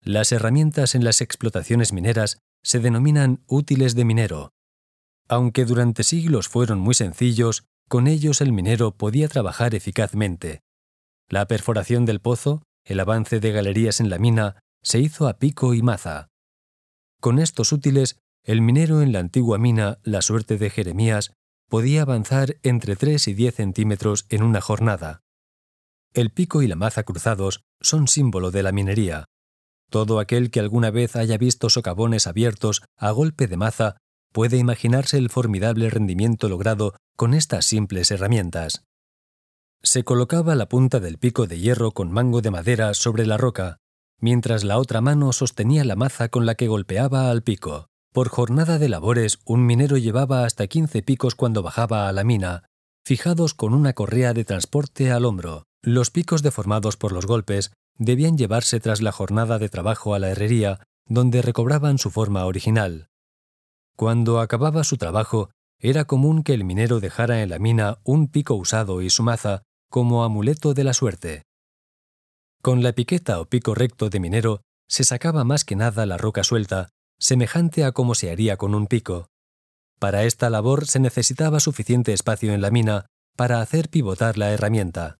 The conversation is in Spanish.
Las herramientas en las explotaciones mineras se denominan útiles de minero. Aunque durante siglos fueron muy sencillos, con ellos el minero podía trabajar eficazmente. La perforación del pozo, el avance de galerías en la mina, se hizo a pico y maza. Con estos útiles, el minero en la antigua mina La Suerte de Jeremías podía avanzar entre 3 y 10 centímetros en una jornada. El pico y la maza cruzados son símbolo de la minería. Todo aquel que alguna vez haya visto socavones abiertos a golpe de maza puede imaginarse el formidable rendimiento logrado con estas simples herramientas. Se colocaba la punta del pico de hierro con mango de madera sobre la roca, mientras la otra mano sostenía la maza con la que golpeaba al pico. Por jornada de labores, un minero llevaba hasta 15 picos cuando bajaba a la mina, fijados con una correa de transporte al hombro. Los picos deformados por los golpes debían llevarse tras la jornada de trabajo a la herrería, donde recobraban su forma original. Cuando acababa su trabajo, era común que el minero dejara en la mina un pico usado y su maza como amuleto de la suerte. Con la piqueta o pico recto de minero se sacaba más que nada la roca suelta, semejante a como se haría con un pico. Para esta labor se necesitaba suficiente espacio en la mina para hacer pivotar la herramienta.